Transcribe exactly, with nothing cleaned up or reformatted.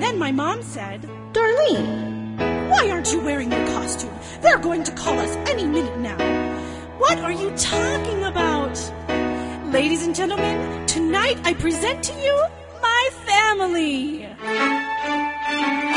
Then my mom said, Darlene, why aren't you wearing your costume? They're going to call us any minute now. What are you talking about? Ladies and gentlemen, tonight I present to you my family.